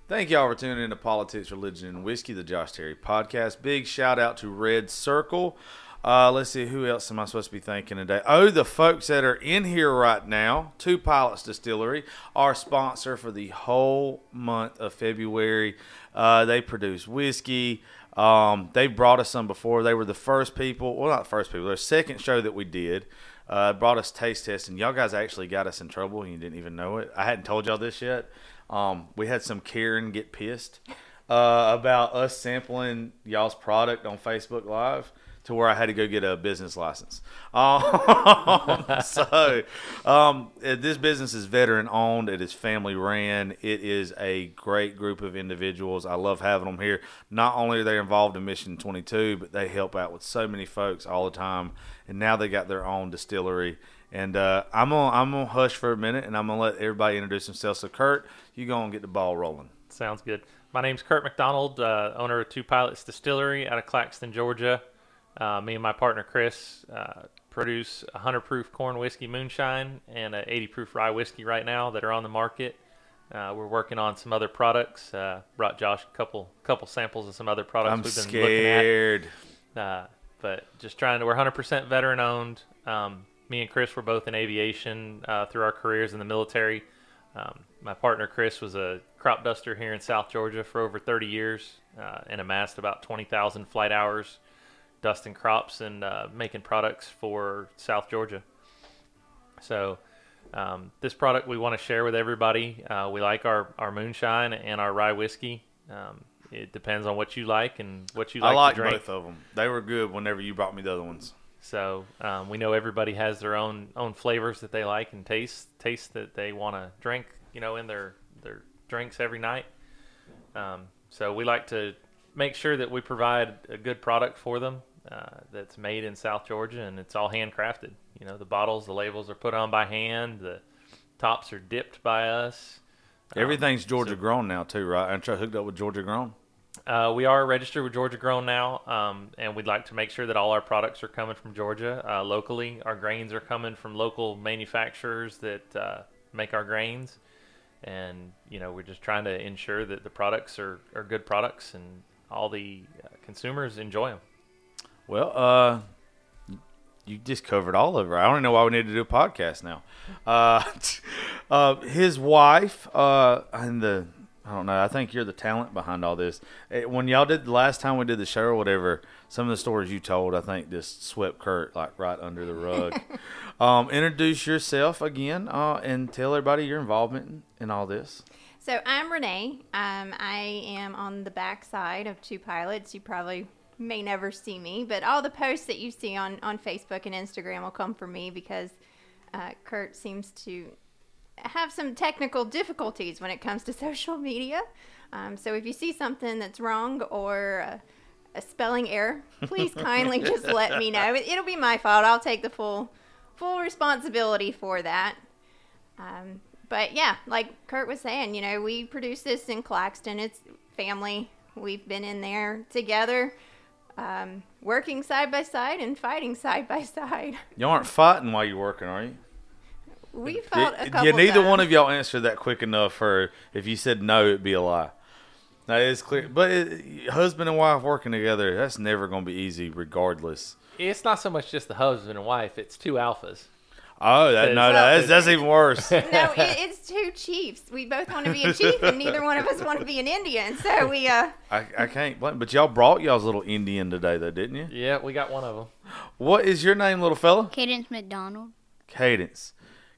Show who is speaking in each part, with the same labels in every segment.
Speaker 1: Thank y'all for tuning in to Politics, Religion, and Whiskey, the Josh Terry podcast. Big shout out to Red Circle. Let's see, who else am I supposed to be thanking today? Oh, the folks that are in here right now. Two Pilots Distillery, our sponsor for the whole month of February. They produce whiskey. They brought us some before. They were the first people. Well, not the first people. Their second show that we did. Brought us taste testing. Y'all guys actually got us in trouble and you didn't even know it. I hadn't told y'all this yet. We had some Karen get pissed about us sampling y'all's product on Facebook Live to where I had to go get a business license. This business is veteran owned. It is family ran. It is a great group of individuals. I love having them here. Not only are they involved in Mission 22, but they help out with so many folks all the time. And now they got their own distillery. And I'm gonna hush for a minute, and I'm gonna let everybody introduce themselves. So, Kurt, you go and get the ball rolling.
Speaker 2: Sounds good. My name's Kurt McDonald, owner of Two Pilots Distillery out of Claxton, Georgia. Me and my partner Chris produce 100 proof corn whiskey moonshine and an 80 proof rye whiskey right now that are on the market. We're working on some other products. Brought Josh a couple samples of some other products
Speaker 1: I'm
Speaker 2: we've been
Speaker 1: scared.
Speaker 2: looking at. But just trying to. We're 100% veteran owned. Me and Chris were both in aviation through our careers in the military. My partner Chris was a crop duster here in South Georgia for over 30 years and amassed about 20,000 flight hours dusting crops and making products for South Georgia. So this product we want to share with everybody. We like our moonshine and our rye whiskey. It depends on what you like and what you like to drink.
Speaker 1: I like both of them. They were good whenever you brought me the other ones.
Speaker 2: So we know everybody has their own flavors that they like and taste that they want to drink, in their drinks every night. So we like to make sure that we provide a good product for them that's made in South Georgia, and it's all handcrafted. The bottles, the labels are put on by hand. The tops are dipped by us.
Speaker 1: Everything's Georgia grown now too, right? Aren't you hooked up with Georgia grown?
Speaker 2: We are registered with Georgia Grown now, and we'd like to make sure that all our products are coming from Georgia locally. Our grains are coming from local manufacturers that make our grains, and we're just trying to ensure that the products are good products and all the consumers enjoy them.
Speaker 1: Well, you just covered all of it. I don't even know why we need to do a podcast now. His wife I don't know. I think you're the talent behind all this. When y'all did the last time we did the show or whatever, some of the stories you told, I think, just swept Kurt like right under the rug. Introduce yourself again and tell everybody your involvement in all this.
Speaker 3: So I'm Renee. I am on the back side of Two Pilots. You probably may never see me, but all the posts that you see on Facebook and Instagram will come from me because Kurt seems to have some technical difficulties when it comes to social media. So if you see something that's wrong or a spelling error, please kindly just let me know. It'll be my fault. I'll take the full responsibility for that. But yeah, like Kurt was saying, we produce this in Claxton. It's family. We've been in there together, working side by side and fighting side by side.
Speaker 1: You aren't fighting while you're working, are you?
Speaker 3: We fought a couple
Speaker 1: Yeah, neither
Speaker 3: times.
Speaker 1: one of y'all answered that quick enough for if you said no, it'd be a lie. That is clear. But husband and wife working together, that's never going to be easy regardless.
Speaker 2: It's not so much just the husband and wife. It's two alphas.
Speaker 1: Oh, that's even worse.
Speaker 3: No, it's two chiefs. We both want to be a chief, and neither one of us want to be an Indian. So we
Speaker 1: I can't blame. But y'all brought y'all's little Indian today, though, didn't you?
Speaker 2: Yeah, we got one of them.
Speaker 1: What is your name, little fella?
Speaker 4: Cadence McDonald.
Speaker 1: Cadence,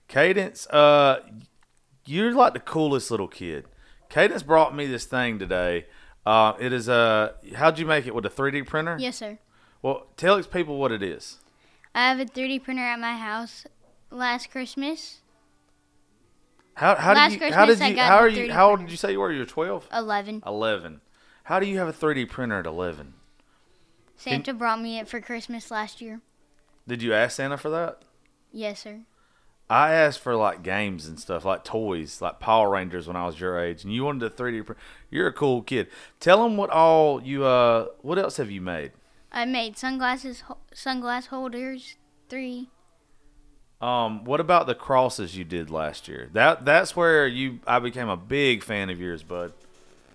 Speaker 1: you're like the coolest little kid. Cadence brought me this thing today. It is how'd you make it, with a 3D printer?
Speaker 4: Yes, sir.
Speaker 1: Well, tell people what it is.
Speaker 4: I have a 3D printer at my house last Christmas.
Speaker 1: How old did you say you were? You were 12?
Speaker 4: 11.
Speaker 1: 11. How do you have a 3D printer at 11?
Speaker 4: Santa brought me it for Christmas last year.
Speaker 1: Did you ask Santa for that?
Speaker 4: Yes, sir.
Speaker 1: I asked for like games and stuff, like toys, like Power Rangers when I was your age, and you wanted a 3D print. You're a cool kid. Tell them what else have you made?
Speaker 4: I made sunglass holders, 3.
Speaker 1: What about the crosses you did last year? That's where I became a big fan of yours, bud.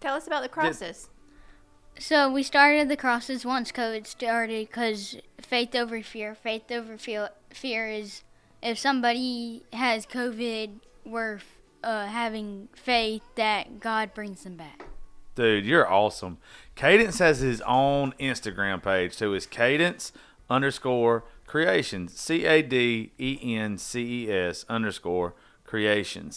Speaker 3: Tell us about the crosses.
Speaker 4: So we started the crosses once COVID started because faith over fear. Faith over fear is if somebody has COVID, we're having faith that God brings them back.
Speaker 1: Dude, you're awesome. Cadence has his own Instagram page, so it's Cadence_Creations. CADENCES_Creations.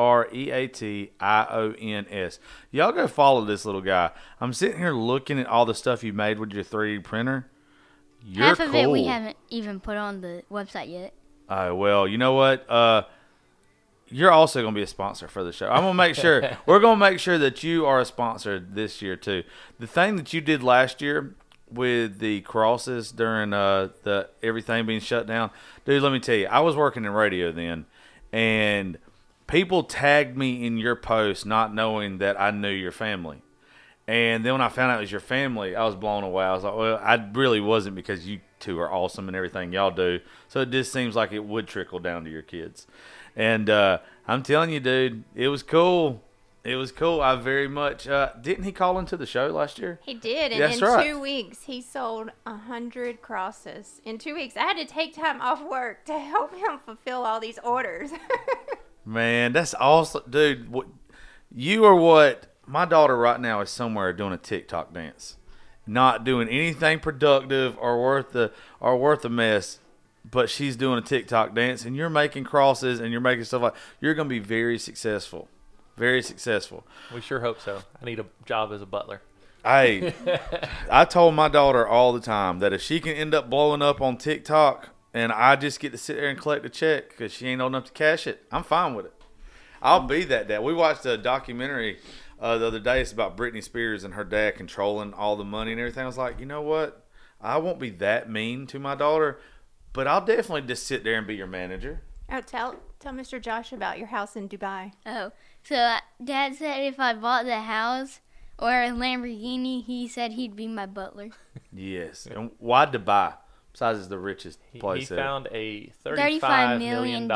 Speaker 1: CREATIONS. Y'all go follow this little guy. I'm sitting here looking at all the stuff you made with your 3D printer. You're
Speaker 4: Half of it we
Speaker 1: cool.
Speaker 4: haven't even put on the website yet.
Speaker 1: Oh, well, you know what? You're also going to be a sponsor for the show. I'm going to make sure. We're going to make sure that you are a sponsor this year, too. The thing that you did last year with the crosses during the everything being shut down, dude, let me tell you, I was working in radio then, and people tagged me in your post not knowing that I knew your family. And then when I found out it was your family, I was blown away. I was like, well, I really wasn't, because you two are awesome and everything y'all do. So it just seems like it would trickle down to your kids. And I'm telling you, dude, it was cool. It was cool. I very much didn't he call into the show last year?
Speaker 3: He did, and
Speaker 1: That's
Speaker 3: in
Speaker 1: right.
Speaker 3: 2 weeks, he sold 100 crosses. In 2 weeks, I had to take time off work to help him fulfill all these orders.
Speaker 1: Man, that's awesome, dude. You are what my daughter right now is somewhere doing a TikTok dance, not doing anything productive or worth a mess. But she's doing a TikTok dance, and you're making crosses, and you're making stuff like. You're going to be very successful, very successful.
Speaker 2: We sure hope so. I need a job as a butler.
Speaker 1: Hey, I told my daughter all the time that if she can end up blowing up on TikTok, and I just get to sit there and collect a check because she ain't old enough to cash it, I'm fine with it. I'll be that dad. We watched a documentary the other day. It's about Britney Spears and her dad controlling all the money and everything. I was like, you know what? I won't be that mean to my daughter. But I'll definitely just sit there and be your manager.
Speaker 3: Oh, tell Mr. Josh about your house in Dubai.
Speaker 4: Oh, so Dad said if I bought the house or a Lamborghini, he said he'd be my butler.
Speaker 1: Yes. And why Dubai? Besides, it's the richest
Speaker 2: He
Speaker 1: place ever.
Speaker 2: found a
Speaker 4: $35
Speaker 2: $35 million.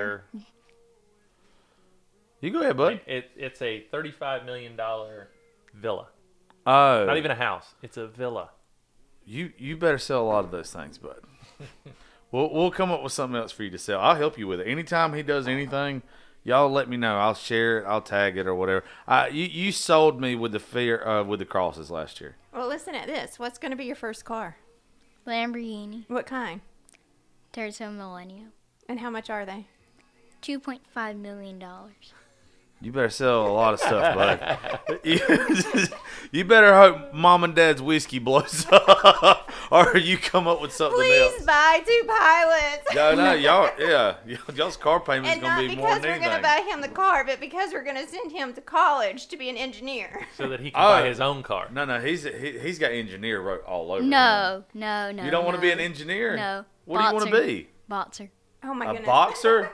Speaker 1: You go ahead, bud.
Speaker 2: It's a $35 million villa.
Speaker 1: Oh.
Speaker 2: Not even a house. It's a villa.
Speaker 1: You better sell a lot of those things, bud. We'll come up with something else for you to sell. I'll help you with it. Anytime he does anything, y'all let me know. I'll share it. I'll tag it or whatever. You sold me with the crosses last year.
Speaker 3: Well, listen at this. What's going to be your first car?
Speaker 4: Lamborghini,
Speaker 3: What kind?
Speaker 4: Terzo Millennium,
Speaker 3: And how much are they?
Speaker 4: $2.5 million.
Speaker 1: You better sell a lot of stuff, bud. You better hope Mom and Dad's whiskey blows up, or you come up with something
Speaker 3: Please
Speaker 1: else.
Speaker 3: buy 2 pilots.
Speaker 1: No, y'all's car payment's
Speaker 3: And
Speaker 1: gonna
Speaker 3: not
Speaker 1: be more
Speaker 3: because
Speaker 1: than
Speaker 3: we're going to
Speaker 1: anything.
Speaker 3: buy him the car, but because we're going to send him to college to be an engineer.
Speaker 2: So that he can
Speaker 1: Oh.
Speaker 2: buy his own car.
Speaker 1: No, he's got engineer wrote all over. him.
Speaker 4: No.
Speaker 1: You don't want to be an engineer?
Speaker 4: No.
Speaker 1: What do you want to be?
Speaker 4: Boxer.
Speaker 3: Oh, my
Speaker 1: A
Speaker 3: goodness.
Speaker 1: boxer?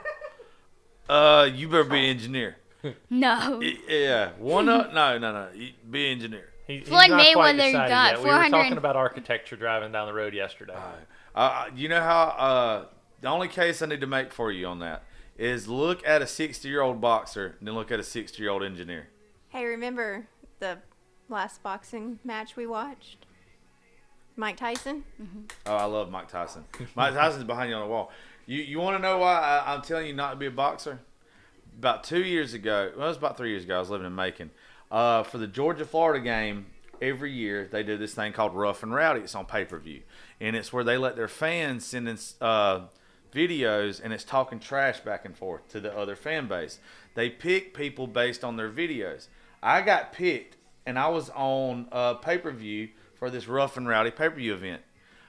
Speaker 1: You better be an engineer.
Speaker 4: No.
Speaker 1: Yeah, no. Be an engineer.
Speaker 2: He's
Speaker 4: Floyd
Speaker 2: not quite
Speaker 4: Mayweather
Speaker 2: decided
Speaker 4: got
Speaker 2: yet. We were
Speaker 4: 400
Speaker 2: talking about architecture driving down the road yesterday.
Speaker 1: You know how the only case I need to make for you on that is look at a 60-year-old boxer and then look at a 60-year-old engineer.
Speaker 3: Hey, remember the last boxing match we watched? Mike Tyson?
Speaker 1: Oh, I love Mike Tyson. Mike Tyson's behind you on the wall. You want to know why I'm telling you not to be a boxer? About 2 years ago, well, it was about 3 years ago, I was living in Macon. For the Georgia-Florida game, every year they do this thing called Rough and Rowdy. It's on pay-per-view. And it's where they let their fans send in videos, and it's talking trash back and forth to the other fan base. They pick people based on their videos. I got picked, and I was on pay-per-view for this Rough and Rowdy pay-per-view event.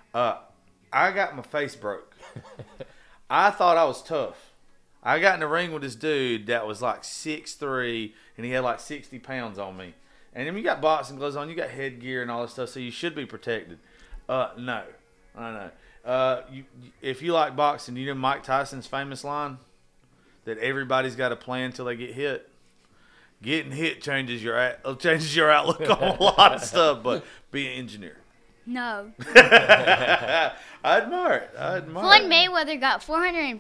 Speaker 1: I got my face broke. I thought I was tough. I got in the ring with this dude that was like 6'3", and he had like 60 pounds on me. And then you got boxing gloves on, you got headgear and all this stuff, so you should be protected. No. I know. If you like boxing, you know Mike Tyson's famous line? That everybody's got a plan till they get hit. Getting hit changes your outlook on a lot of stuff, but be an engineer.
Speaker 4: No.
Speaker 1: I admire it.
Speaker 4: Floyd Mayweather got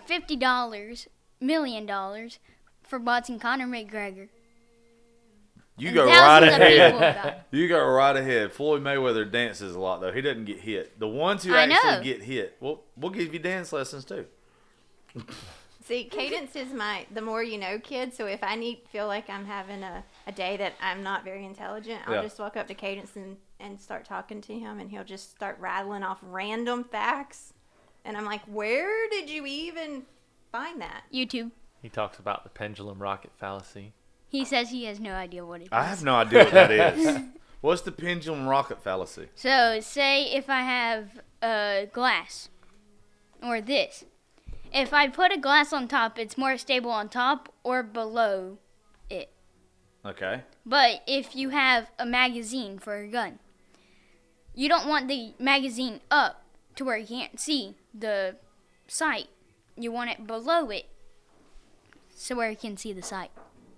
Speaker 4: $450 million for boxing Conor McGregor.
Speaker 1: You
Speaker 4: And
Speaker 1: go right
Speaker 4: thousands of people
Speaker 1: ahead.
Speaker 4: got it.
Speaker 1: You go right ahead. Floyd Mayweather dances a lot, though. He doesn't get hit. The ones who
Speaker 4: I
Speaker 1: actually
Speaker 4: know.
Speaker 1: get hit, we'll give you dance lessons, too.
Speaker 3: See, Cadence is the more you know kid. So if I feel like I'm having a day that I'm not very intelligent, I'll
Speaker 1: Yeah.
Speaker 3: just walk up to Cadence and start talking to him, and he'll just start rattling off random facts. And I'm like, where did you even find that?
Speaker 4: YouTube.
Speaker 2: He talks about the pendulum rocket fallacy.
Speaker 4: He says he has no idea what it is.
Speaker 1: I have no idea what that is. What's the pendulum rocket fallacy?
Speaker 4: So, say if I have a glass, or this. If I put a glass on top, it's more stable on top or below it.
Speaker 1: Okay.
Speaker 4: But if you have a magazine for a gun, you don't want the magazine up to where you can't see the sight. You want it below it, so where you can see the sight.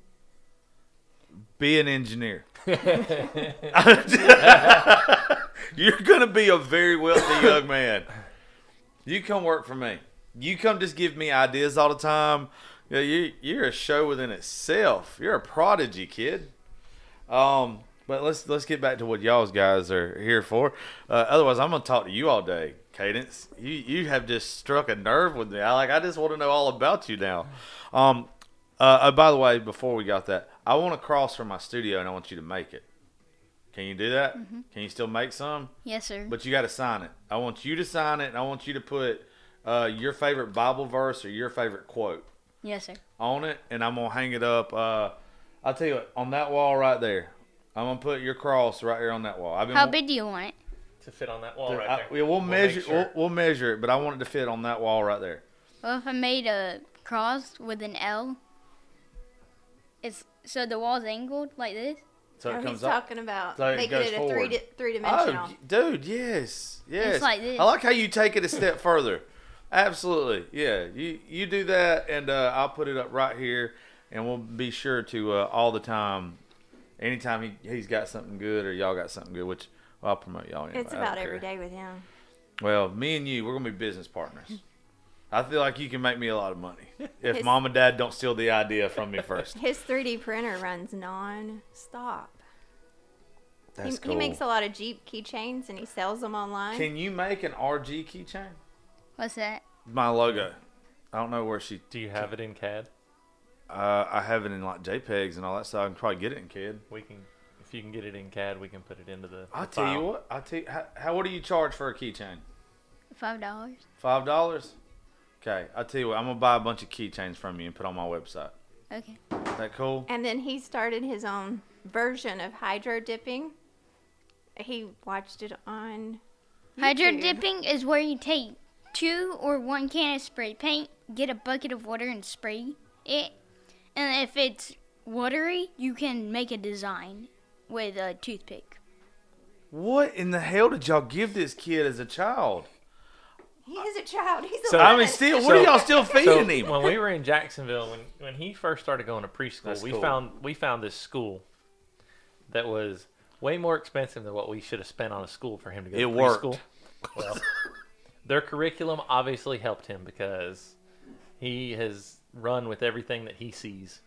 Speaker 1: Be an engineer. You're going to be a very wealthy young man. You come work for me. You come just give me ideas all the time. Yeah, you're a show within itself. You're a prodigy, kid. But let's get back to what y'all's guys are here for. Otherwise, I'm going to talk to you all day, Cadence. You have just struck a nerve with me. I just want to know all about you now. By the way, before we got that, I want a cross from my studio, and I want you to make it. Can you do that? Mm-hmm. Can you still make some?
Speaker 4: Yes, sir.
Speaker 1: But you got to sign it. I want you to sign it, and I want you to put your favorite Bible verse or your favorite quote
Speaker 4: Yes, sir.
Speaker 1: on it, and I'm going to hang it up. I'll tell you what, on that wall right there. I'm going to put your cross right here on that wall.
Speaker 4: How big do you want it?
Speaker 2: To fit on that wall right there.
Speaker 1: We'll measure.
Speaker 2: make sure.
Speaker 1: We'll measure it, but I want it to fit on that wall right there.
Speaker 4: Well, if I made a cross with an L, so the wall's angled like this.
Speaker 1: So
Speaker 3: No,
Speaker 1: it
Speaker 3: he's
Speaker 1: comes up.
Speaker 3: talking about
Speaker 1: So it
Speaker 3: making
Speaker 1: goes
Speaker 3: it a
Speaker 1: forward.
Speaker 3: three-dimensional.
Speaker 1: Oh, dude, yes.
Speaker 4: It's like this.
Speaker 1: I like how you take it a step further. Absolutely, yeah. You do that, and I'll put it up right here, and we'll be sure to all the time, anytime he's got something good or y'all got something good, which I'll promote y'all. Anyway.
Speaker 3: It's
Speaker 1: I
Speaker 3: about
Speaker 1: don't
Speaker 3: every
Speaker 1: care.
Speaker 3: day with him.
Speaker 1: Well, me and you, we're gonna be business partners. I feel like you can make me a lot of money if
Speaker 3: His-
Speaker 1: mom and dad don't steal the idea from me first.
Speaker 3: His 3D printer runs non-stop.
Speaker 1: That's
Speaker 3: He
Speaker 1: cool.
Speaker 3: makes a lot of Jeep keychains, and he sells them online.
Speaker 1: Can you make an RG keychain?
Speaker 4: What's that?
Speaker 1: My logo. I don't know where she.
Speaker 2: Do you have it in CAD?
Speaker 1: I have it in like JPEGs and all that stuff. I can probably get it in CAD.
Speaker 2: We can, if you can get it in CAD, we can put it into the.
Speaker 1: I'll
Speaker 2: the
Speaker 1: tell you
Speaker 2: file.
Speaker 1: what. What do you charge for a keychain?
Speaker 4: $5.
Speaker 1: $5. Okay. I'll tell you what. I'm gonna buy a bunch of keychains from you and put on my website.
Speaker 4: Okay.
Speaker 1: Is that cool?
Speaker 3: And then he started his own version of hydro dipping. He watched it on
Speaker 4: Hydro
Speaker 3: YouTube.
Speaker 4: dipping is where you take 2 or 1 can of spray paint, get a bucket of water and spray it. And if it's watery, you can make a design with a toothpick.
Speaker 1: What in the hell did y'all give this kid as a child?
Speaker 3: He is a child. He's
Speaker 2: So-
Speaker 3: 11.
Speaker 1: I mean, still, what are y'all still feeding him?
Speaker 2: When we were in Jacksonville, when he first started going to preschool,
Speaker 1: That's
Speaker 2: we
Speaker 1: cool.
Speaker 2: found this school that was way more expensive than what we should have spent on a school for him to go
Speaker 1: It
Speaker 2: to
Speaker 1: worked.
Speaker 2: preschool. Well, their curriculum obviously helped him because he has run with everything that he sees.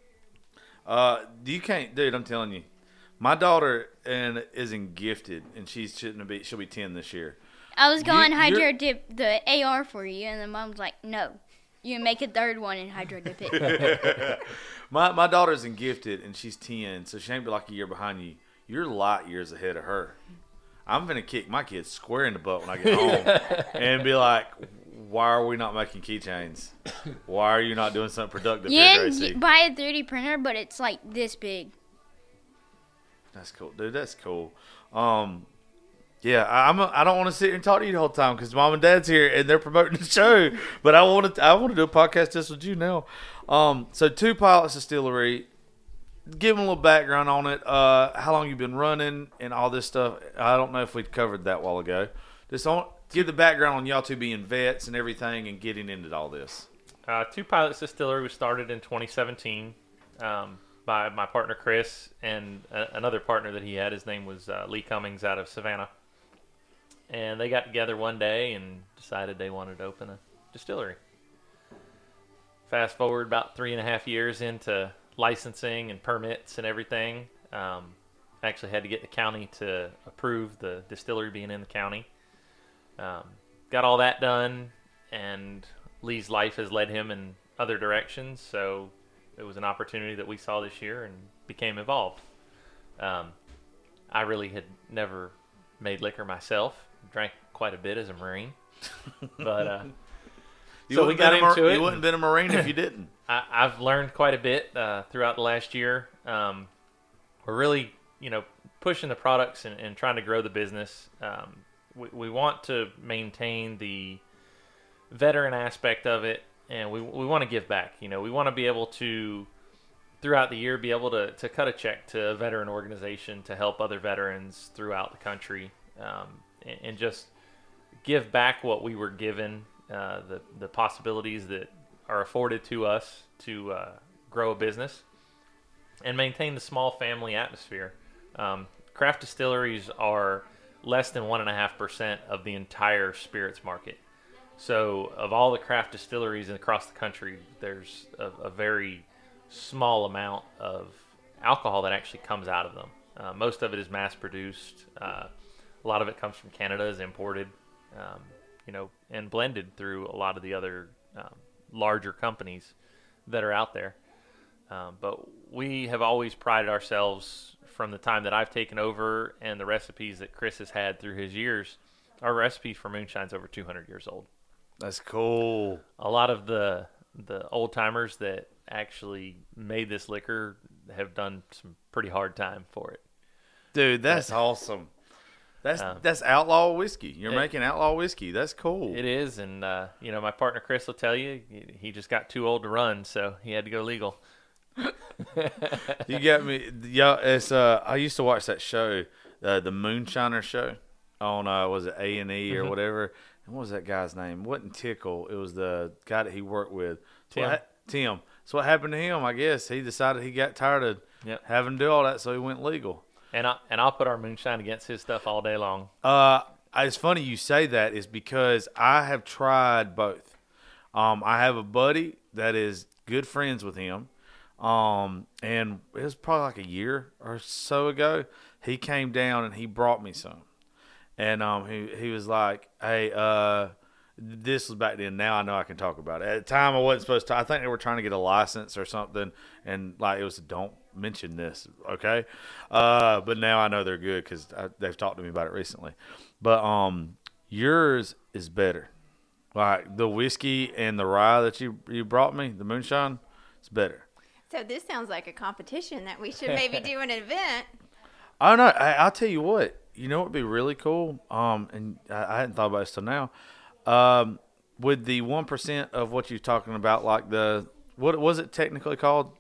Speaker 1: You can't, dude. I'm telling you, my daughter isn't gifted, and she'll be 10 this year.
Speaker 4: I was going
Speaker 1: you're-
Speaker 4: hydro dip the AR for you, and the mom's like, no. You make a third one and hydro dip it.
Speaker 1: My daughter's in gifted, and she's 10, so she ain't be like a year behind you. You're light years ahead of her. I'm gonna kick my kids square in the butt when I get home and be like, "Why are we not making keychains? Why are you not doing something productive
Speaker 4: You
Speaker 1: here,
Speaker 4: can
Speaker 1: Gracie?"
Speaker 4: buy a 3D printer, but it's like this big.
Speaker 1: That's cool, dude. That's cool. Yeah, I don't want to sit here and talk to you the whole time because mom and dad's here and they're promoting the show. But I want to do a podcast just with you now. So Two Pilots Distillery. Give them a little background on it. How long you've been running and all this stuff. I don't know if we covered that a while ago. Just give the background on y'all two being vets and everything and getting into all this.
Speaker 2: Two Pilots Distillery was started in 2017 by my partner Chris and another partner that he had. His name was Lee Cummings out of Savannah. And they got together one day and decided they wanted to open a distillery. Fast forward about 3.5 years into licensing and permits and everything. Actually had to get the county to approve the distillery being in the county. Got all that done, and Lee's life has led him in other directions, so it was an opportunity that we saw this year and became involved. I really had never made liquor myself, drank quite a bit as a Marine, but so we got into it.
Speaker 1: You wouldn't have been a Marine if you didn't.
Speaker 2: I've learned quite a bit throughout the last year. We're really, pushing the products and trying to grow the business. We want to maintain the veteran aspect of it, and we want to give back. We want to be able to, throughout the year, be able to cut a check to a veteran organization to help other veterans throughout the country, and just give back what we were given, the possibilities that are afforded to us to grow a business and maintain the small family atmosphere. Craft distilleries are less than 1.5% of the entire spirits market. So of all the craft distilleries across the country, there's a very small amount of alcohol that actually comes out of them. Most of it is mass produced. A lot of it comes from Canada, is imported, and blended through a lot of the other larger companies that are out there. But we have always prided ourselves, from the time that I've taken over and the recipes that Chris has had through his years, our recipe for moonshine's over 200 years old.
Speaker 1: That's cool.
Speaker 2: A lot of the old timers that actually made this liquor have done some pretty hard time for it.
Speaker 1: Dude, that's awesome. That's outlaw whiskey. You're making outlaw whiskey. That's cool.
Speaker 2: It is, and my partner Chris will tell you he just got too old to run, so he had to go legal.
Speaker 1: You got me. Yeah, it's I used to watch that show, the Moonshiner show on was it A&E or whatever. And what was that guy's name? It wasn't Tickle. It was the guy that he worked with. Tim. So what happened to him? I guess he decided he got tired of having to do all that, so he went legal.
Speaker 2: And I'll put our moonshine against his stuff all day long.
Speaker 1: It's funny you say that, is because I have tried both. I have a buddy that is good friends with him. And it was probably like a year or so ago. He came down and he brought me some. And he was like, hey, this was back then. Now I know I can talk about it. At the time I wasn't supposed to. I think they were trying to get a license or something. And like it was, don't mention this, okay? But now I know they're good because they've talked to me about it recently. But yours is better. Like the whiskey and the rye that you brought me, the moonshine, it's better.
Speaker 3: So this sounds like a competition that we should maybe do an event.
Speaker 1: I don't know. I'll tell you what. You know what would be really cool? And I hadn't thought about this till now. With the 1% of what you're talking about, like what was it technically called?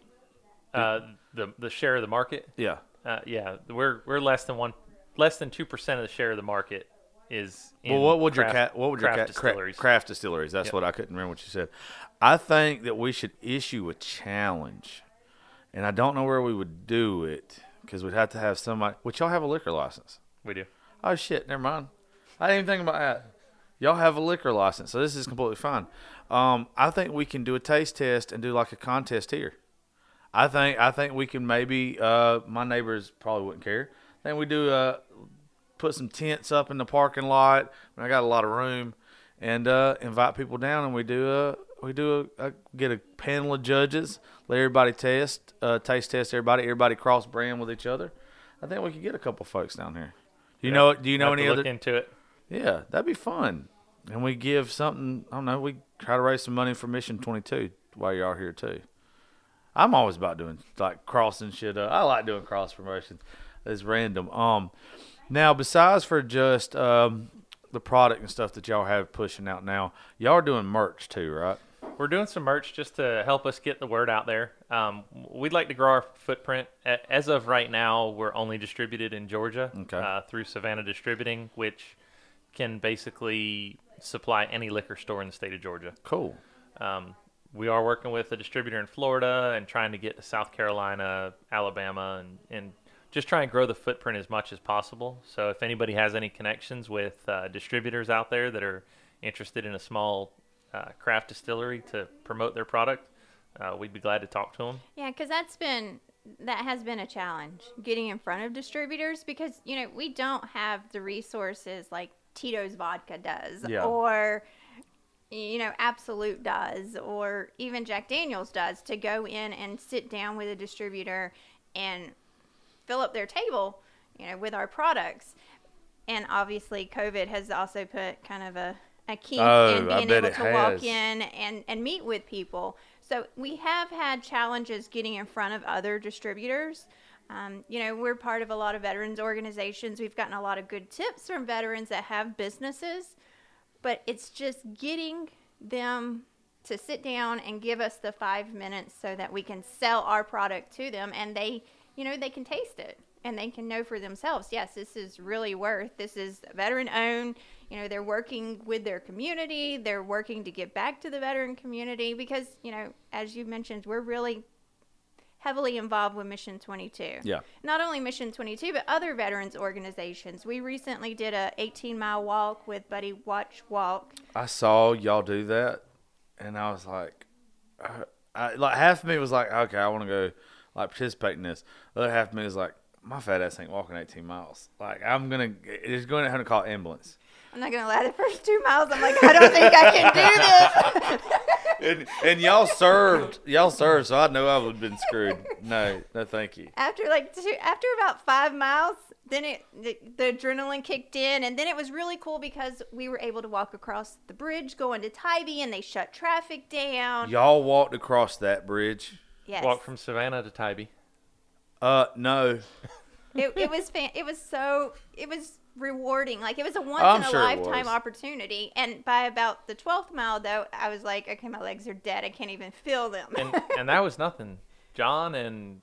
Speaker 2: The share of the market.
Speaker 1: Yeah.
Speaker 2: We're less than 2% of the share of the market is in
Speaker 1: what would your
Speaker 2: craft distilleries?
Speaker 1: Craft distilleries. That's what I couldn't remember what you said. I think that we should issue a challenge, and I don't know where we would do it because we'd have to have somebody. Would y'all have a liquor license?
Speaker 2: We do.
Speaker 1: Oh shit! Never mind. I didn't even think about that. Y'all have a liquor license, so this is completely fine. I think we can do a taste test and do like a contest here. I think we can maybe. My neighbors probably wouldn't care. I think we do put some tents up in the parking lot. I got a lot of room, and invite people down, and we get a panel of judges, let everybody taste test everybody cross brand with each other. I think we could get a couple folks down here. Do you know any other?
Speaker 2: Look into it.
Speaker 1: Yeah, that'd be fun. And we give something. I don't know. We try to raise some money for Mission 22 while you're out here too. I'm always about doing like crossing shit up. I like doing cross promotions. It's random. Now besides for just the product and stuff that y'all have pushing out now, y'all are doing merch too, right?
Speaker 2: We're doing some merch just to help us get the word out there. We'd like to grow our footprint. As of right now, we're only distributed in Georgia through Savannah Distributing, which can basically supply any liquor store in the state of Georgia.
Speaker 1: Cool.
Speaker 2: We are working with a distributor in Florida and trying to get to South Carolina, Alabama, and just try and grow the footprint as much as possible. So if anybody has any connections with distributors out there that are interested in a small craft distillery to promote their product, we'd be glad to talk to them.
Speaker 3: Yeah, because that's been that has been a challenge, getting in front of distributors, because, you know, we don't have the resources like Tito's Vodka does,
Speaker 1: Yeah.
Speaker 3: or, you know, Absolute does, or even Jack Daniel's does, to go in and sit down with a distributor and fill up their table, you know, with our products. And obviously COVID has also put kind of a kink in being able to walk in and meet with people. So we have had challenges getting in front of other distributors. You know, we're part of a lot of veterans organizations. We've gotten a lot of good tips from veterans that have businesses, but it's just getting them to sit down and give us the 5 minutes so that we can sell our product to them, and they, you know, they can taste it and they can know for themselves, yes, this is really this is veteran owned. You know, they're working with their community. They're working to give back to the veteran community because, you know, as you mentioned, we're really heavily involved with Mission 22.
Speaker 1: Yeah.
Speaker 3: Not only Mission 22, but other veterans organizations. We recently did a 18-mile walk with Buddy Watch Walk.
Speaker 1: I saw y'all do that, and I was like, like half of me was like, okay, I want to go like participate in this. The other half of me was like, my fat ass ain't walking 18 miles. Like, it's going to have to call an ambulance.
Speaker 3: I'm not going to lie, the first 2 miles, I'm like, I don't think I can do this.
Speaker 1: and y'all served, so I know I would have been screwed. No, thank you.
Speaker 3: After about 5 miles, then the adrenaline kicked in, and then it was really cool because we were able to walk across the bridge going to Tybee, and they shut traffic down.
Speaker 1: Y'all walked across that bridge?
Speaker 3: Yes.
Speaker 2: Walk from Savannah to Tybee.
Speaker 1: No.
Speaker 3: It was rewarding. Like, it was a once in a lifetime opportunity. And by about the 12th mile, though, I was like, okay, my legs are dead. I can't even feel them.
Speaker 2: And that was nothing. John and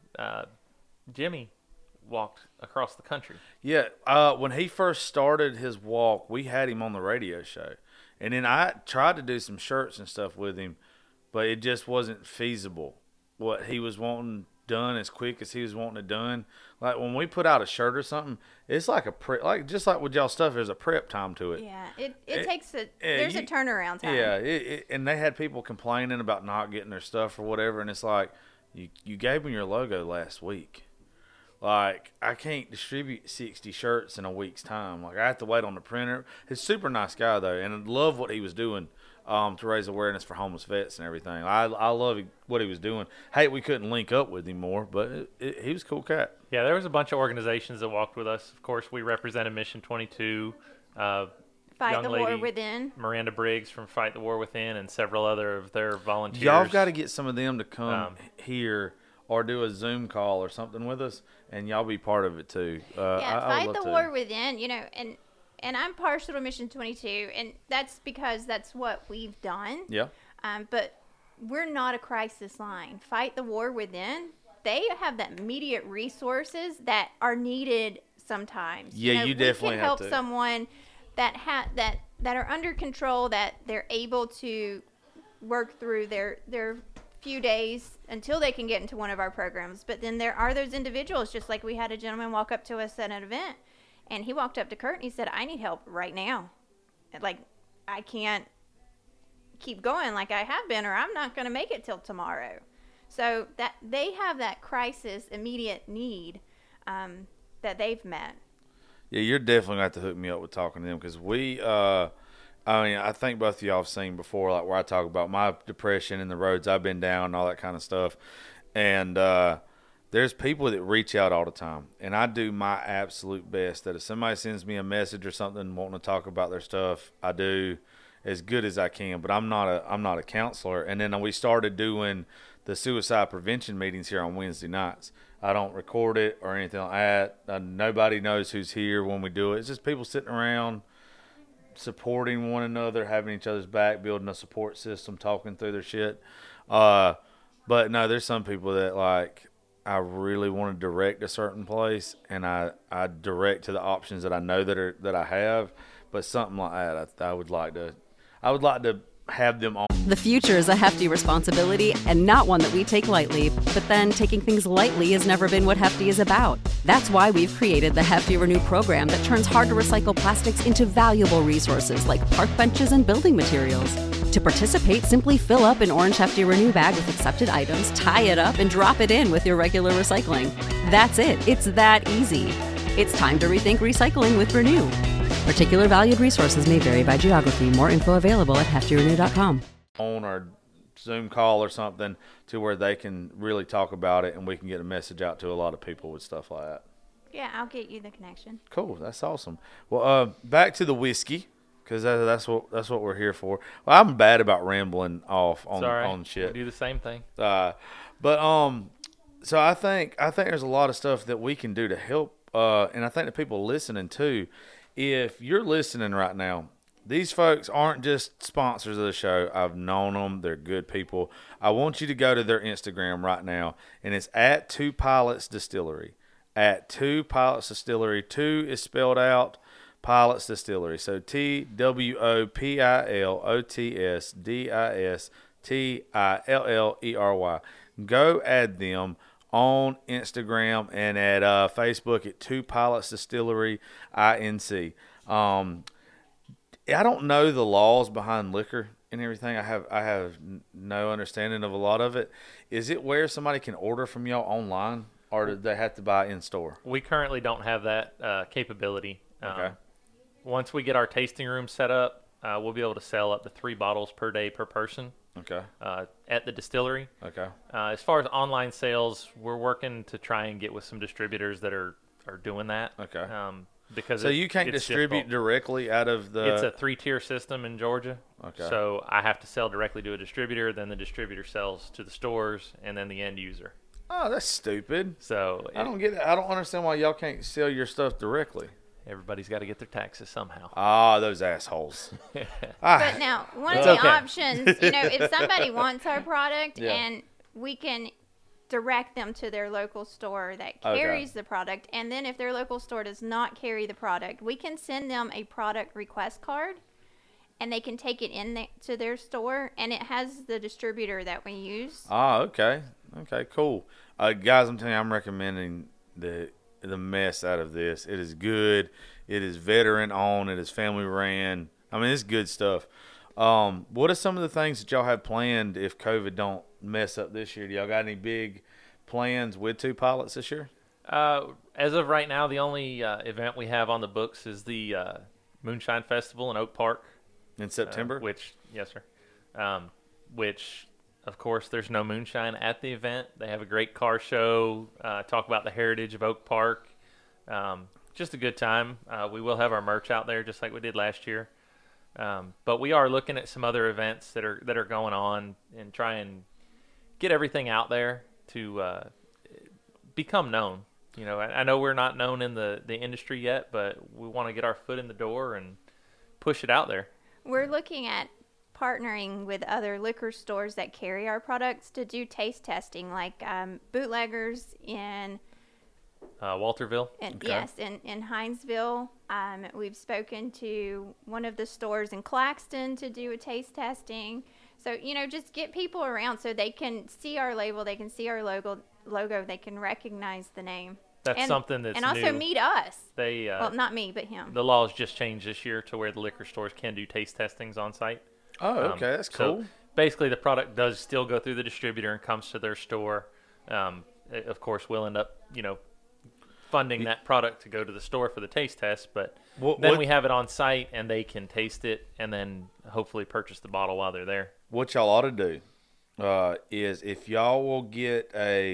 Speaker 2: Jimmy walked across the country.
Speaker 1: Yeah. When he first started his walk, we had him on the radio show. And then I tried to do some shirts and stuff with him, but it just wasn't feasible. What he was wanting done as quick as he was wanting it done. Like, when we put out a shirt or something, it's like just like with y'all stuff, there's a prep time to it.
Speaker 3: Yeah, it takes there's a turnaround time.
Speaker 1: Yeah, and they had people complaining about not getting their stuff or whatever, and it's like, you gave me your logo last week. Like, I can't distribute 60 shirts in a week's time. Like, I have to wait on the printer. He's a super nice guy, though, and I love what he was doing. To raise awareness for homeless vets and everything. I love what he was doing. Hey, we couldn't link up with him more, but he was a cool cat.
Speaker 2: Yeah, there was a bunch of organizations that walked with us. Of course, we represented Mission 22.
Speaker 3: Fight the War Within.
Speaker 2: Miranda Briggs from Fight the War Within, and several other of their volunteers.
Speaker 1: Y'all got to get some of them to come here or do a Zoom call or something with us, and y'all be part of it too.
Speaker 3: Fight the War Within, you know, and I'm partial to Mission 22, and that's because that's what we've done.
Speaker 1: Yeah.
Speaker 3: But we're not a crisis line. Fight the War Within, they have that immediate resources that are needed sometimes.
Speaker 1: Yeah, you definitely have to.
Speaker 3: We can help someone that are under control, that they're able to work through their few days until they can get into one of our programs. But then there are those individuals, just like we had a gentleman walk up to us at an event. And he walked up to Kurt and he said, I need help right now. Like, I can't keep going like I have been, or I'm not going to make it till tomorrow. So that they have that crisis immediate need that they've met.
Speaker 1: Yeah, you're definitely going to have to hook me up with talking to them, because I think both of y'all have seen before, like, where I talk about my depression and the roads I've been down and all that kind of stuff. And there's people that reach out all the time, and I do my absolute best that if somebody sends me a message or something wanting to talk about their stuff, I do as good as I can. But I'm not a counselor. And then we started doing the suicide prevention meetings here on Wednesday nights. I don't record it or anything like that. Nobody knows who's here when we do it. It's just people sitting around supporting one another, having each other's back, building a support system, talking through their shit. But no, there's some people that, like, I really want to direct a certain place, and I direct to the options that I know that I have. But something like that, I would like to have them on.
Speaker 5: The future is a hefty responsibility and not one that we take lightly. But then taking things lightly has never been what Hefty is about. That's why we've created the Hefty Renew program that turns hard to recycle plastics into valuable resources like park benches and building materials. To participate, simply fill up an orange Hefty Renew bag with accepted items, tie it up, and drop it in with your regular recycling. That's it. It's that easy. It's time to rethink recycling with Renew. Particular valued resources may vary by geography. More info available at heftyrenew.com.
Speaker 1: On our Zoom call or something to where they can really talk about it and we can get a message out to a lot of people with stuff like that.
Speaker 3: Yeah, I'll get you the connection.
Speaker 1: Cool. That's awesome. Well, back to the whiskey because that's what we're here for. Well, I'm bad about rambling off on shit.
Speaker 2: We do the same thing.
Speaker 1: So I think there's a lot of stuff that we can do to help. And I think the people listening too, if you're listening right now, these folks aren't just sponsors of the show. I've known them. They're good people. I want you to go to their Instagram right now, and it's at Two Pilots Distillery. At Two Pilots Distillery. 2 is spelled out, Pilots Distillery. So TWOPILOTSDISTILLERY. Go add them on Instagram and at Facebook at Two Pilots Distillery INC. I don't know the laws behind liquor and everything. I have no understanding of a lot of it. Is it where somebody can order from y'all online, or do they have to buy in store?
Speaker 2: We currently don't have that capability.
Speaker 1: Okay.
Speaker 2: Once we get our tasting room set up, we'll be able to sell up to 3 bottles per day per person.
Speaker 1: Okay.
Speaker 2: At the distillery.
Speaker 1: Okay.
Speaker 2: As far as online sales, we're working to try and get with some distributors that are doing that.
Speaker 1: Okay.
Speaker 2: Because
Speaker 1: so you can't
Speaker 2: it's
Speaker 1: distribute
Speaker 2: difficult.
Speaker 1: directly out of the.
Speaker 2: It's a 3-tier system in Georgia.
Speaker 1: Okay.
Speaker 2: So I have to sell directly to a distributor, then the distributor sells to the stores, and then the end user.
Speaker 1: Oh, that's stupid.
Speaker 2: So
Speaker 1: I don't get it. I don't understand why y'all can't sell your stuff directly.
Speaker 2: Everybody's got to get their taxes somehow.
Speaker 1: Ah, those assholes.
Speaker 3: But now, one of
Speaker 2: It's
Speaker 3: the
Speaker 2: okay.
Speaker 3: options, if somebody wants our product
Speaker 1: Yeah.
Speaker 3: and we can direct them to their local store that carries the product, and then if their local store does not carry the product, we can send them a product request card, and they can take it to their store, and it has the distributor that we use.
Speaker 1: Ah, okay. Okay, cool. Guys, I'm telling you, I'm recommending the mess out of this. It is good. It is veteran owned. It is family ran. I mean, it's good stuff. What are some of the things that y'all have planned if COVID don't mess up this year? Do y'all got any big plans with Two Pilots this year?
Speaker 2: As of right now, the only event we have on the books is the Moonshine Festival in Oak Park.
Speaker 1: In September?
Speaker 2: Yes, sir. Which, of course, there's no moonshine at the event. They have a great car show, talk about the heritage of Oak Park. Just a good time. We will have our merch out there just like we did last year. But we are looking at some other events that are going on and try and get everything out there to become known. I know we're not known in the industry yet, but we want to get our foot in the door and push it out there.
Speaker 3: We're looking at partnering with other liquor stores that carry our products to do taste testing, like Bootleggers in
Speaker 2: Walterville.
Speaker 3: Yes, in Hinesville. We've spoken to one of the stores in Claxton to do a taste testing. So, just get people around so they can see our label, they can see our logo, they can recognize the name.
Speaker 2: That's something that's
Speaker 3: and also
Speaker 2: new.
Speaker 3: meet us.
Speaker 2: They
Speaker 3: well, not me, but him.
Speaker 2: The laws just changed this year to where the liquor stores can do taste testings on site.
Speaker 1: Oh, okay. That's cool.
Speaker 2: So basically, the product does still go through the distributor and comes to their store. Of course, we'll end up, funding that product to go to the store for the taste test, but then we have it on site and they can taste it and then hopefully purchase the bottle while they're there.
Speaker 1: What y'all ought to do is if y'all will get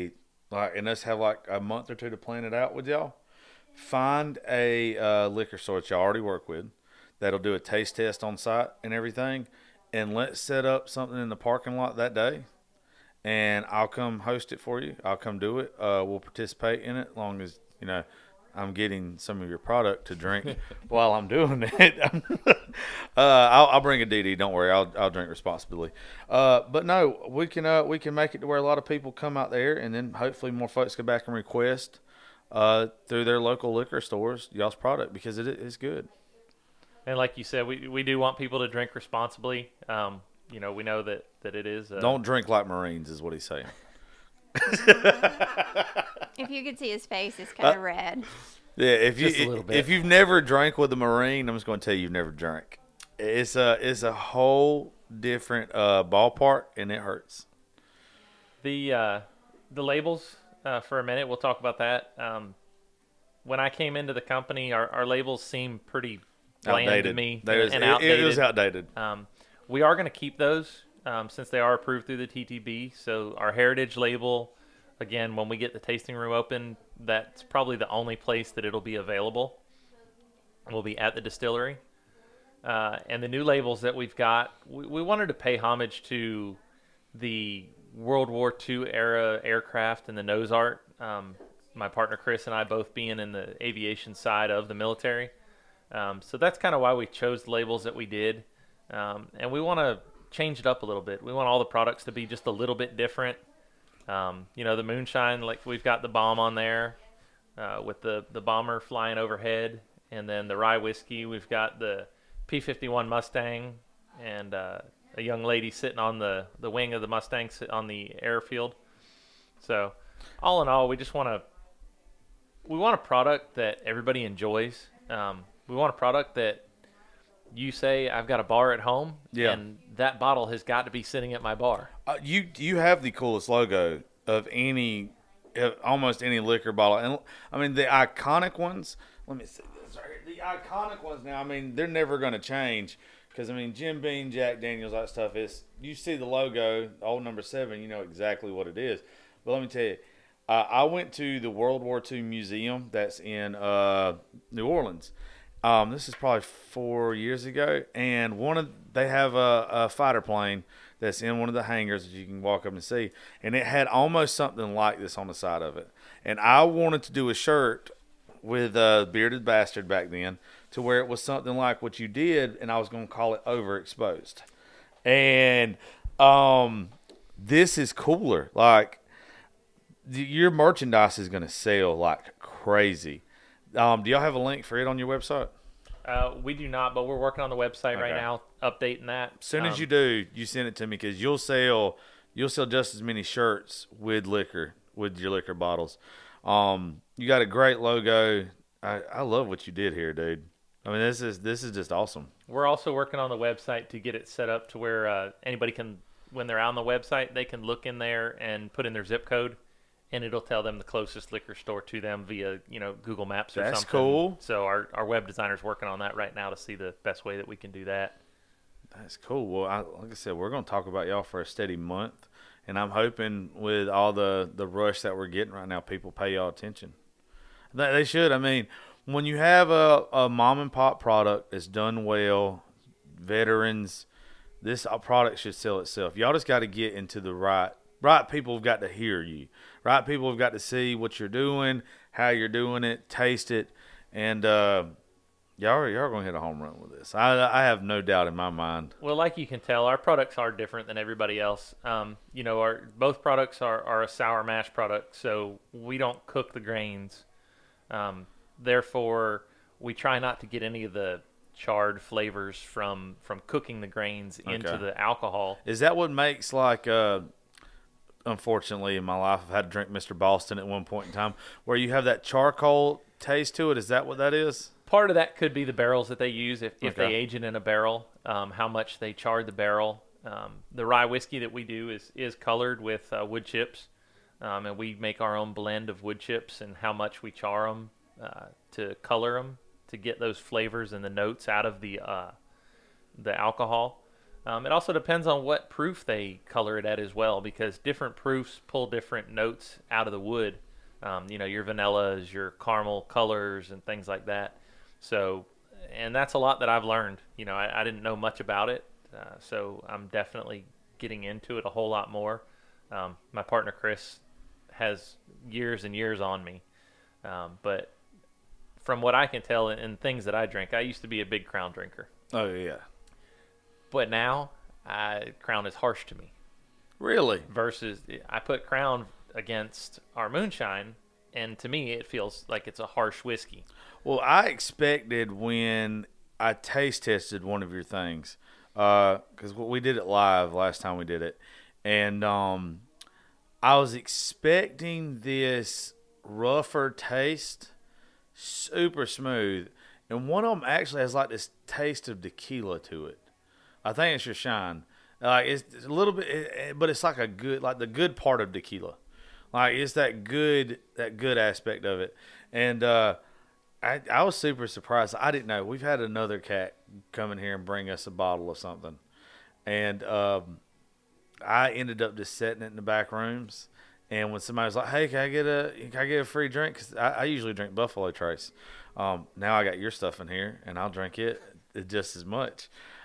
Speaker 1: and us have like a month or two to plan it out with y'all, find a liquor store that y'all already work with that'll do a taste test on site and everything, and let's set up something in the parking lot that day, and I'll come host it for you. I'll come do it. We'll participate in it as long as, I'm getting some of your product to drink while I'm doing it. I'll bring a DD. Don't worry. I'll drink responsibly. But no, we can make it to where a lot of people come out there, and then hopefully more folks go back and request through their local liquor stores y'all's product, because it is good.
Speaker 2: And like you said, we do want people to drink responsibly. We know that it is.
Speaker 1: Don't drink like Marines, is what he's saying.
Speaker 3: If you could see his face, it's kind of red.
Speaker 1: Yeah,
Speaker 2: Just a little bit.
Speaker 1: if you've never drank with a Marine, I'm just going to tell you you've never drank. It's a whole different ballpark, and it hurts.
Speaker 2: The labels, for a minute, we'll talk about that. When I came into the company, our labels seemed pretty bland to
Speaker 1: Outdated.
Speaker 2: me
Speaker 1: It
Speaker 2: outdated.
Speaker 1: was outdated.
Speaker 2: We are going to keep those since they are approved through the TTB. So our heritage label, again, when we get the tasting room open, that's probably the only place that it'll be available. We'll be at the distillery. And the new labels that we've got, we wanted to pay homage to the World War II era aircraft and the nose art. My partner Chris and I both being in the aviation side of the military. So that's kind of why we chose the labels that we did. And we want to change it up a little bit. We want all the products to be just a little bit different. The moonshine, like we've got the bomb on there with the bomber flying overhead. And then the rye whiskey, we've got the P-51 Mustang and a young lady sitting on the wing of the Mustang on the airfield. So all in all, we want a product that everybody enjoys. We want a product that you say, I've got a bar at home, and that bottle has got to be sitting at my bar.
Speaker 1: You have the coolest logo of almost any liquor bottle. And I mean, the iconic ones, let me see this right here. The iconic ones now, I mean, they're never going to change. Because, I mean, Jim Beam, Jack Daniels, that stuff is, you see the logo, old number 7, you know exactly what it is. But let me tell you, I went to the World War II Museum that's in New Orleans. This is probably 4 years ago. And they have a fighter plane that's in one of the hangars that you can walk up and see. And it had almost something like this on the side of it. And I wanted to do a shirt with Bearded Bastard back then, to where it was something like what you did, and I was going to call it Overexposed. And this is cooler. Like, your merchandise is going to sell like crazy. Do y'all have a link for it on your website?
Speaker 2: We do not, but we're working on the website right now, updating that.
Speaker 1: As soon as you do, you send it to me, because you'll sell just as many shirts with your liquor bottles. You got a great logo. I love what you did here, dude. I mean, this is just awesome.
Speaker 2: We're also working on the website to get it set up to where anybody can, when they're on the website, they can look in there and put in their zip code, and it'll tell them the closest liquor store to them via Google Maps or something.
Speaker 1: That's cool.
Speaker 2: So our web designer's working on that right now to see the best way that we can do that.
Speaker 1: That's cool. Well, like I said, we're going to talk about y'all for a steady month, and I'm hoping with all the rush that we're getting right now, people pay y'all attention. They should. I mean, when you have a mom and pop product that's done well, veterans, this product should sell itself. Y'all just got to get into the right people have got to hear you. Right people have got to see what you're doing, how you're doing it, taste it, and y'all are going to hit a home run with this. I have no doubt in my mind.
Speaker 2: Well, like you can tell, our products are different than everybody else. Both products are a sour mash product, so we don't cook the grains. Therefore, we try not to get any of the charred flavors from cooking the grains into the alcohol.
Speaker 1: Is that what makes, like, unfortunately in my life, I've had to drink Mr. Boston at one point in time, where you have that charcoal taste to it? Is that what that is?
Speaker 2: Part of that could be the barrels that they use, if they age it in a barrel, how much they charred the barrel. The rye whiskey that we do is colored with wood chips. And we make our own blend of wood chips and how much we char them to color them to get those flavors and the notes out of the alcohol. It also depends on what proof they color it at as well, because different proofs pull different notes out of the wood. Your vanillas, your caramel colors, and things like that. So, and that's a lot that I've learned. I didn't know much about it, so I'm definitely getting into it a whole lot more. My partner Chris has years and years on me, but from what I can tell in things that I drink, I used to be a big Crown drinker.
Speaker 1: Oh yeah,
Speaker 2: but now Crown is harsh to me.
Speaker 1: Really?
Speaker 2: Versus I put Crown against our moonshine, and to me it feels like it's a harsh whiskey.
Speaker 1: Well, I expected when I taste tested one of your things, because we did it live last time we did it, and I was expecting this rougher taste, super smooth, and one of them actually has like this taste of tequila to it. I think it's your shine. It's a little bit, but it's like a good, like the good part of tequila. Like it's that good aspect of it. And I was super surprised. I didn't know. We've had another cat come in here and bring us a bottle of something, and I ended up just setting it in the back rooms. And when somebody was like, "Hey, can I get a free drink?" Because I usually drink Buffalo Trace. Now I got your stuff in here, and I'll drink it just as much.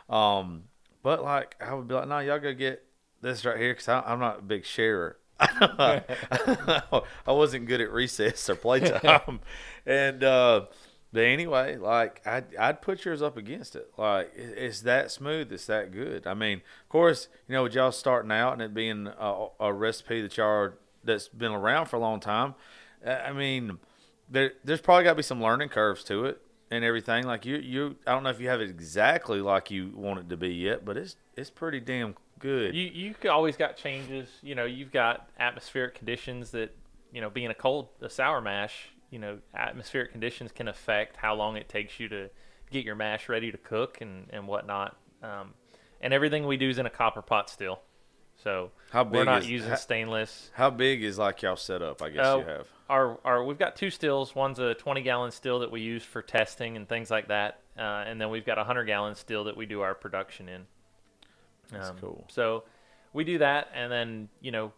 Speaker 1: But like I would be like, "No, y'all go get this right here," because I'm not a big sharer. I wasn't good at recess or playtime, and but anyway, like I'd put yours up against it. Like it's that smooth, it's that good. I mean, of course, with y'all starting out and it being a recipe that's been around for a long time. I mean, there's probably got to be some learning curves to it and everything. Like you, I don't know if you have it exactly like you want it to be yet, but it's pretty damn good.
Speaker 2: You always got changes. You've got atmospheric conditions that, being a sour mash, atmospheric conditions can affect how long it takes you to get your mash ready to cook and whatnot. And everything we do is in a copper pot still. So we're not using stainless.
Speaker 1: How big is like y'all set up? I guess you have.
Speaker 2: We've got two stills. One's a 20-gallon still that we use for testing and things like that. And then we've got a 100-gallon still that we do our production in.
Speaker 1: That's cool.
Speaker 2: So we do that, and then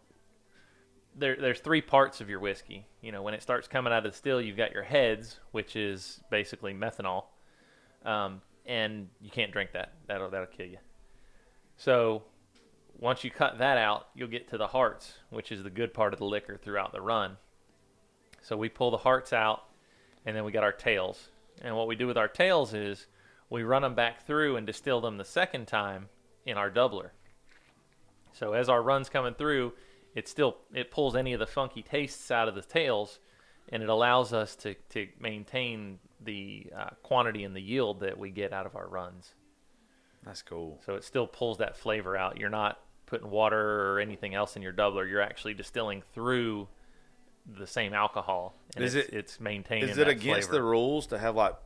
Speaker 2: there's three parts of your whiskey. When it starts coming out of the still, you've got your heads, which is basically methanol, and you can't drink that. That'll kill you. So once you cut that out, you'll get to the hearts, which is the good part of the liquor throughout the run. So we pull the hearts out, and then we got our tails. And what we do with our tails is we run them back through and distill them the second time in our doubler. So as our run's coming through, it pulls any of the funky tastes out of the tails, and it allows us to maintain the quantity and the yield that we get out of our runs.
Speaker 1: That's cool.
Speaker 2: So it still pulls that flavor out. You're not putting water or anything else in your doubler. You're actually distilling through the same alcohol, and it's maintaining.
Speaker 1: Is it
Speaker 2: that
Speaker 1: against
Speaker 2: flavor.
Speaker 1: the rules to have like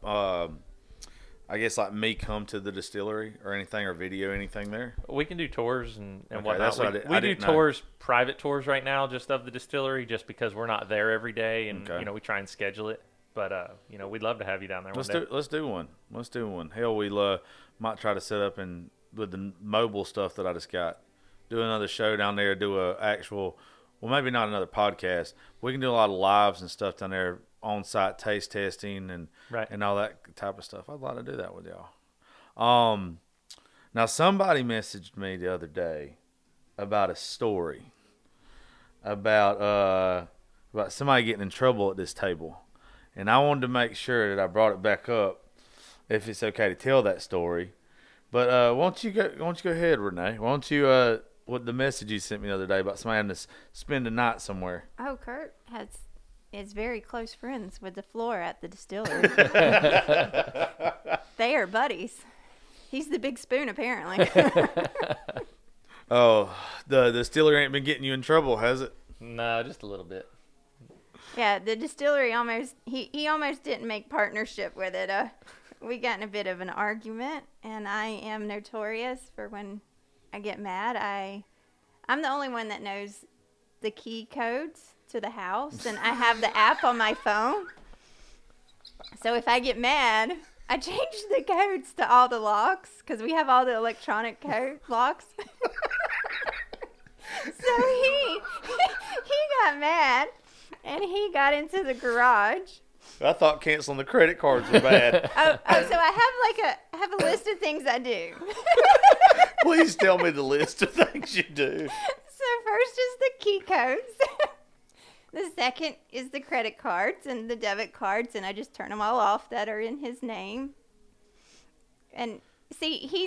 Speaker 1: I guess like me come to the distillery or anything, or video anything there?
Speaker 2: We can do tours and
Speaker 1: Okay,
Speaker 2: whatnot.
Speaker 1: that's what
Speaker 2: We
Speaker 1: I
Speaker 2: do
Speaker 1: didn't know.
Speaker 2: tours, private tours right now, just of the distillery, just because we're not there every day, and
Speaker 1: Okay.
Speaker 2: we try and schedule it. But we'd love to have you down there.
Speaker 1: Let's
Speaker 2: one day.
Speaker 1: do one. Let's do one. Hell, we might try to set up and with the mobile stuff that I just got, do another show down there. Do a actual, well, maybe not another podcast. We can do a lot of lives and stuff down there, on-site taste testing and
Speaker 2: Right.
Speaker 1: and all that type of stuff. I'd like to do that with y'all. Now somebody messaged me the other day about a story about somebody getting in trouble at this table, and I wanted to make sure that I brought it back up if it's okay to tell that story. But why don't you go ahead, Renee? Why don't you what the message you sent me the other day about somebody having to spend a night somewhere?
Speaker 3: Oh, Kurt is very close friends with the floor at the distillery. They are buddies. He's the big spoon, apparently.
Speaker 1: Oh, the distillery ain't been getting you in trouble, has it?
Speaker 2: No, just a little bit.
Speaker 3: Yeah, the distillery he almost didn't make partnership with it. We got in a bit of an argument, and I am notorious for when I get mad. I'm the only one that knows the key codes to the house, and I have the app on my phone. So if I get mad, I change the codes to all the locks, because we have all the electronic code locks. So he got mad, and he got into the garage.
Speaker 1: I thought canceling the credit cards was bad.
Speaker 3: So I have a list of things I do.
Speaker 1: Please tell me the list of things you do.
Speaker 3: So first is the key codes. The second is the credit cards and the debit cards, and I just turn them all off that are in his name. And see, he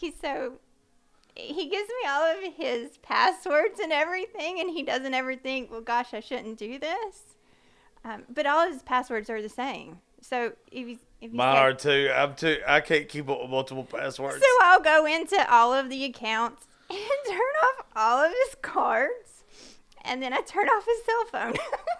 Speaker 3: gives me all of his passwords and everything, and he doesn't ever think, well, gosh, I shouldn't do this. But all his passwords are the same. So if you
Speaker 1: Mine are too. I can't keep up with multiple passwords.
Speaker 3: So I'll go into all of the accounts and turn off all of his cards, and then I turn off his cell phone.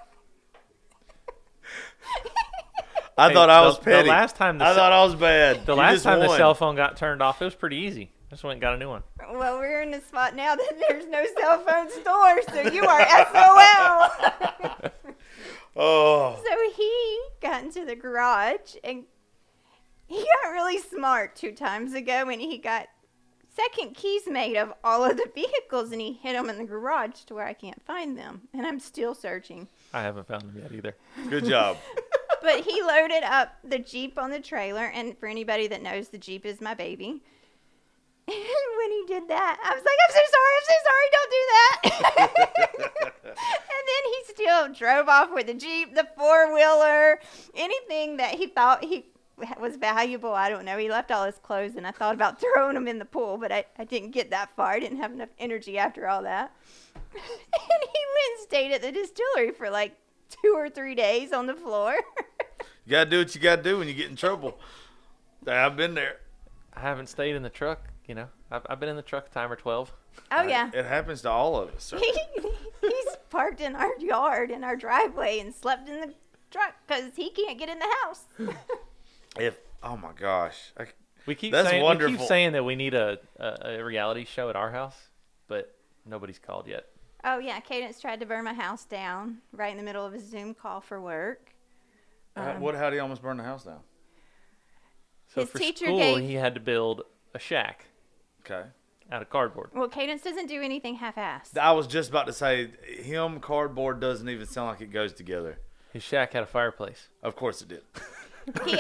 Speaker 1: I thought I was
Speaker 2: the
Speaker 1: petty.
Speaker 2: last time
Speaker 1: I thought I was bad.
Speaker 2: The
Speaker 1: You
Speaker 2: last
Speaker 1: just
Speaker 2: time the
Speaker 1: won.
Speaker 2: cell phone got turned off, it was pretty easy. Just went and got a new one.
Speaker 3: Well, we're in a spot now that there's no cell phone store, so you are SOL.
Speaker 1: Oh.
Speaker 3: So he got into the garage, and he got really smart 2 times ago when he got second keys made of all of the vehicles, and he hid them in the garage to where I can't find them, and I'm still searching.
Speaker 2: I haven't found them yet either.
Speaker 1: Good job.
Speaker 3: But he loaded up the Jeep on the trailer, and for anybody that knows, the Jeep is my baby. And when he did that, I was like, I'm so sorry, don't do that. And then he still drove off with the Jeep, the 4-wheeler, anything that he thought he was valuable. I don't know. He left all his clothes, and I thought about throwing them in the pool, but I didn't get that far. I didn't have enough energy after all that. And he went and stayed at the distillery for like 2 or 3 days on the floor.
Speaker 1: You got to do what you got to do when you get in trouble. I've been there.
Speaker 2: I haven't stayed in the truck. You know, I've been in the truck a time or 12.
Speaker 3: Oh, yeah.
Speaker 1: It happens to all of us. Sir.
Speaker 3: He's parked in our yard, in our driveway, and slept in the truck because he can't get in the house.
Speaker 1: Oh my gosh.
Speaker 2: We keep
Speaker 1: That's
Speaker 2: saying
Speaker 1: wonderful.
Speaker 2: We keep saying that we need a reality show at our house, but nobody's called yet.
Speaker 3: Oh, yeah. Cadence tried to burn my house down right in the middle of a Zoom call for work.
Speaker 1: How did he almost burn the house down?
Speaker 2: So
Speaker 3: His
Speaker 2: for
Speaker 3: teacher
Speaker 2: school,
Speaker 3: gave-
Speaker 2: he had to build a shack
Speaker 1: Okay.
Speaker 2: out of cardboard.
Speaker 3: Well, Cadence doesn't do anything half-assed.
Speaker 1: I was just about to say, cardboard doesn't even sound like it goes together.
Speaker 2: His shack had a fireplace.
Speaker 1: Of course it did.
Speaker 3: He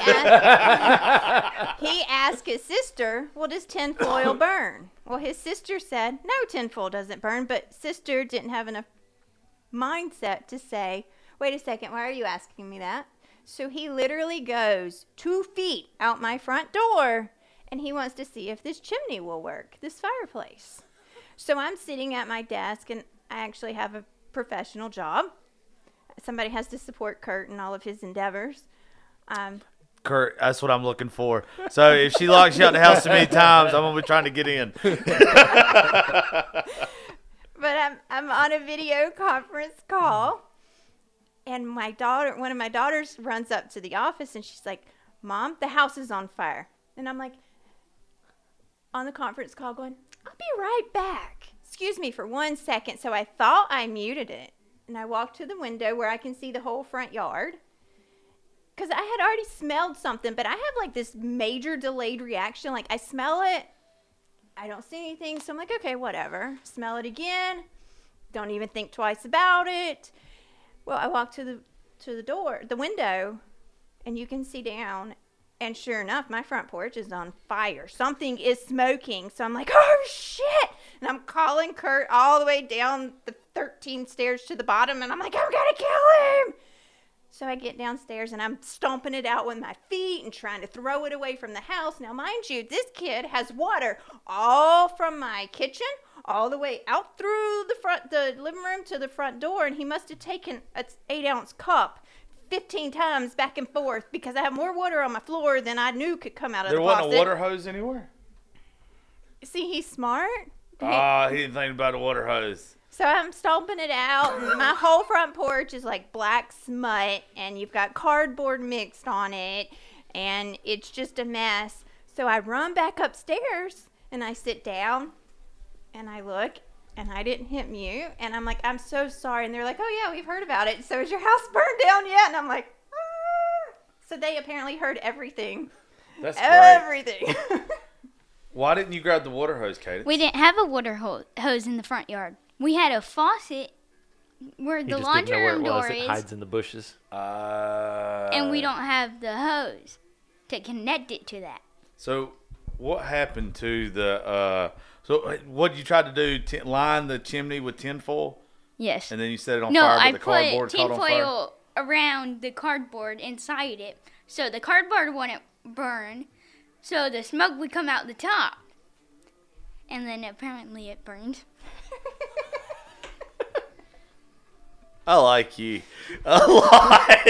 Speaker 3: asked his sister, well, does tinfoil burn? Well, his sister said, no, tinfoil doesn't burn, but sister didn't have enough mindset to say, wait a second, why are you asking me that? So he literally goes 2 feet out my front door, and he wants to see if this chimney will work, this fireplace. So I'm sitting at my desk, and I actually have a professional job. Somebody has to support Kurt in all of his endeavors.
Speaker 1: Kurt, that's what I'm looking for. So if she locks you out the house too many times, I'm going to be trying to get in.
Speaker 3: But I'm on a video conference call, and one of my daughters runs up to the office, and she's like, Mom, the house is on fire. And I'm like, on the conference call going, I'll be right back. Excuse me for 1 second. So I thought I muted it, and I walked to the window where I can see the whole front yard. Because I had already smelled something, but I have like this major delayed reaction. Like I smell it, I don't see anything, so I'm like, okay, whatever. Smell it again, don't even think twice about it. Well, I walk to the window, and you can see down, and sure enough, my front porch is on fire. Something is smoking, so I'm like, oh shit! And I'm calling Kurt all the way down the 13 stairs to the bottom, and I'm like, I'm gonna kill him! So I get downstairs, and I'm stomping it out with my feet and trying to throw it away from the house. Now, mind you, this kid has water all from my kitchen all the way out through the living room to the front door, and he must have taken an 8-ounce cup 15 times back and forth because I have more water on my floor than I knew could come out of the faucet.
Speaker 1: There wasn't a water hose anywhere?
Speaker 3: See, he's smart.
Speaker 1: He didn't think about a water hose.
Speaker 3: So I'm stomping it out, and my whole front porch is like black smut, and you've got cardboard mixed on it, and it's just a mess. So I run back upstairs, and I sit down, and I look, and I didn't hit mute, and I'm like, I'm so sorry. And they're like, oh, yeah, we've heard about it. So is your house burned down yet? And I'm like, ah. So they apparently heard everything.
Speaker 1: That's great.
Speaker 3: Everything.
Speaker 1: Why didn't you grab the water hose, Katie?
Speaker 4: We didn't have a water hose in the front yard. We had a faucet where
Speaker 2: He
Speaker 4: the
Speaker 2: just didn't
Speaker 4: laundry
Speaker 2: know where
Speaker 4: room
Speaker 2: it was.
Speaker 4: door
Speaker 2: It
Speaker 4: is,
Speaker 2: hides in the bushes.
Speaker 4: and we don't have the hose to connect it to that.
Speaker 1: So what happened to the so what did you try to do? Line the chimney with tinfoil,
Speaker 4: Yes.
Speaker 1: and then you set it on
Speaker 4: No,
Speaker 1: fire, but
Speaker 4: I
Speaker 1: the cardboard
Speaker 4: put
Speaker 1: caught on fire?
Speaker 4: tinfoil around the cardboard inside it, so the cardboard wouldn't burn, so the smoke would come out the top. And then apparently it burned.
Speaker 1: I like you a lot.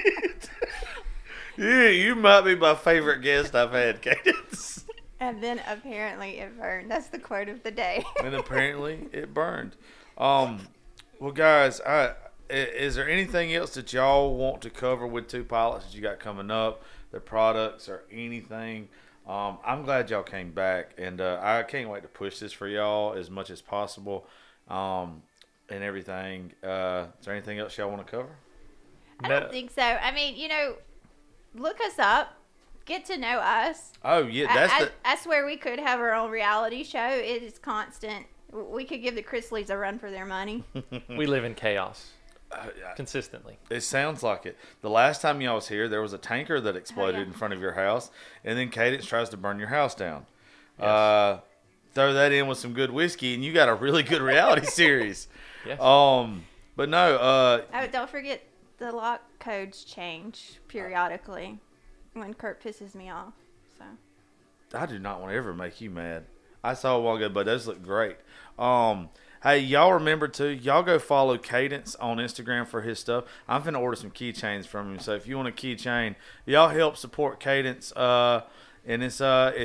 Speaker 1: You might be my favorite guest I've had, Cadence.
Speaker 3: And then apparently it burned. That's the quote of the day.
Speaker 1: And apparently it burned. Well, guys, is there anything else that y'all want to cover with Two Pilots that you got coming up, their products or anything? I'm glad y'all came back, and I can't wait to push this for y'all as much as possible, and everything. Is there anything else y'all want to cover?
Speaker 3: I don't think so. I mean, look us up. Get to know us.
Speaker 1: Oh yeah,
Speaker 3: I swear we could have our own reality show. It is constant. We could give the Chrisleys a run for their money.
Speaker 2: We live in chaos consistently.
Speaker 1: It sounds like it. The last time y'all was here, there was a tanker that exploded in front of your house, and then Cadence tries to burn your house down.
Speaker 2: Yes.
Speaker 1: Throw that in with some good whiskey, and you got a really good reality series.
Speaker 2: Yes.
Speaker 1: But no.
Speaker 3: Oh, don't forget the lock codes change periodically when Kurt pisses me off. So
Speaker 1: I do not want to ever make you mad. I saw a while ago, but those look great. Hey, y'all remember too, y'all go follow Cadence on Instagram for his stuff. I'm finna order some keychains from him. So if you want a keychain, y'all help support Cadence. And it's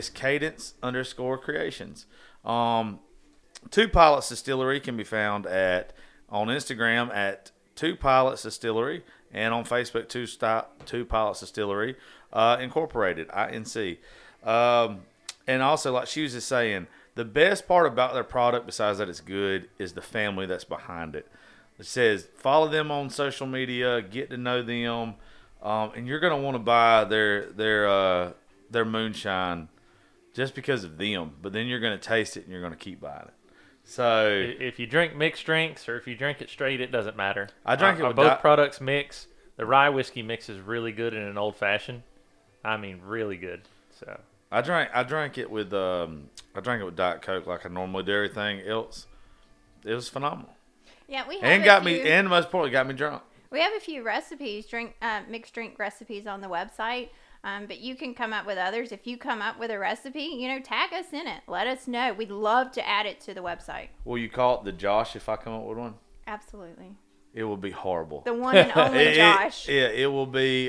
Speaker 1: Cadence_creations. Two Pilots Distillery can be found on Instagram at Two Pilots Distillery, and on Facebook Two Pilots Distillery Incorporated, INC. And also, like she was just saying, the best part about their product, besides that it's good, is the family that's behind it. It says follow them on social media, get to know them, and you're gonna want to buy their moonshine just because of them. But then you're gonna taste it and you're gonna keep buying it. So
Speaker 2: if you drink mixed drinks or if you drink it straight, it doesn't matter.
Speaker 1: I drank it with
Speaker 2: both products mix. The rye whiskey mix is really good in an old fashioned. I mean, really good. So.
Speaker 1: I drank it with Diet Coke like I normally do everything else. It was phenomenal.
Speaker 3: Yeah, we have
Speaker 1: and most importantly got me drunk.
Speaker 3: We have a few recipes, mixed drink recipes on the website. But you can come up with others. If you come up with a recipe, tag us in it. Let us know. We'd love to add it to the website.
Speaker 1: Will you call it the Josh if I come up with one?
Speaker 3: Absolutely.
Speaker 1: It will be horrible.
Speaker 3: The one and only Josh.
Speaker 1: It will be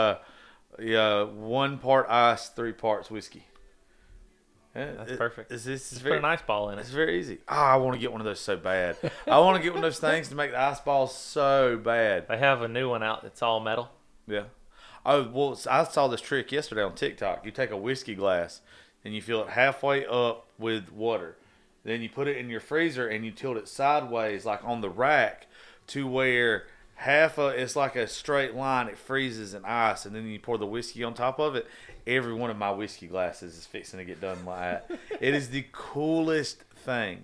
Speaker 1: 1 part ice, 3 parts whiskey.
Speaker 2: That's perfect.
Speaker 1: Just
Speaker 2: put an ice ball in it.
Speaker 1: It's very easy. I want to get one of those so bad. I want to get one of those things to make the ice balls so bad.
Speaker 2: They have a new one out that's all metal.
Speaker 1: Yeah. Oh, well, I saw this trick yesterday on TikTok. You take a whiskey glass and you fill it halfway up with water. Then you put it in your freezer and you tilt it sideways, like on the rack, to where it's like a straight line. It freezes in ice, and then you pour the whiskey on top of it. Every one of my whiskey glasses is fixing to get done like that. It is the coolest thing.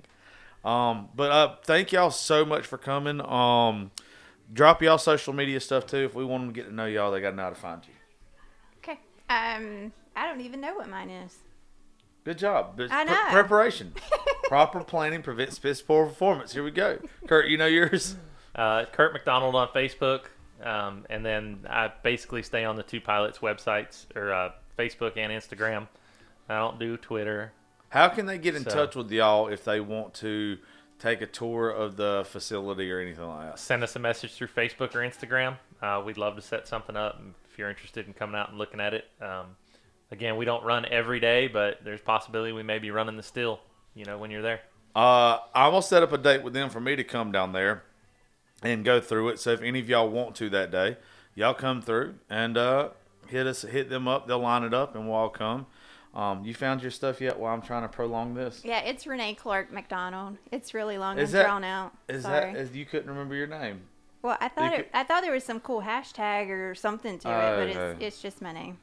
Speaker 1: But thank y'all so much for coming. Drop y'all social media stuff too. If we want them to get to know y'all, they got to know how to find you.
Speaker 3: Okay. I don't even know what mine is.
Speaker 1: Good job.
Speaker 3: I know.
Speaker 1: Preparation. Proper planning prevents piss poor performance. Here we go. Kurt, you know yours?
Speaker 2: Kurt McDonald on Facebook. And then I basically stay on the Two Pilots websites, or Facebook and Instagram. I don't do Twitter.
Speaker 1: How can they get in touch with y'all if they want to take a tour of the facility or anything like that?
Speaker 2: Send us a message through Facebook or Instagram. We'd love to set something up if you're interested in coming out and looking at it. Again, we don't run every day, but there's possibility we may be running the still, when you're there.
Speaker 1: I'm going to set up a date with them for me to come down there and go through it. So if any of y'all want to that day, y'all come through and hit them up. They'll line it up and we'll all come. You found your stuff yet while I'm trying to prolong this?
Speaker 3: Yeah, it's Renee Clark McDonald. It's really long and drawn out.
Speaker 1: You couldn't remember your name?
Speaker 3: Well, I thought there was some cool hashtag or something to it, but it's just my name.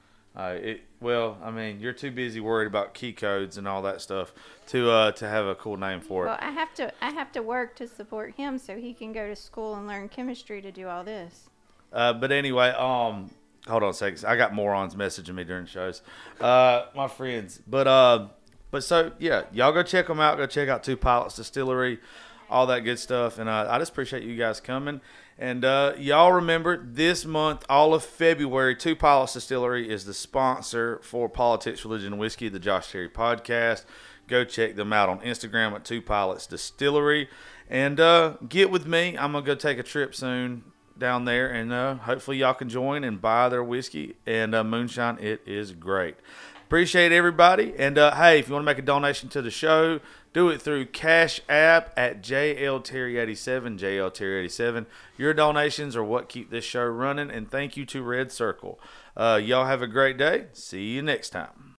Speaker 1: You're too busy worried about key codes and all that stuff to have a cool name for it.
Speaker 3: Well, I have to work to support him so he can go to school and learn chemistry to do all this.
Speaker 1: But anyway, hold on a second. I got morons messaging me during shows, my friends. But so yeah, y'all go check them out. Go check out Two Pilots Distillery, all that good stuff. And I just appreciate you guys coming. And y'all remember, this month, all of February, Two Pilots Distillery is the sponsor for Politics, Religion, and Whiskey, the Josh Terry podcast. Go check them out on Instagram at Two Pilots Distillery. And get with me. I'm going to go take a trip soon down there. And hopefully y'all can join and buy their whiskey and moonshine. It is great. Appreciate everybody. And, hey, if you want to make a donation to the show, do it through Cash App at JLTerry87, JLTerry87. Your donations are what keep this show running. And thank you to Red Circle. Y'all have a great day. See you next time.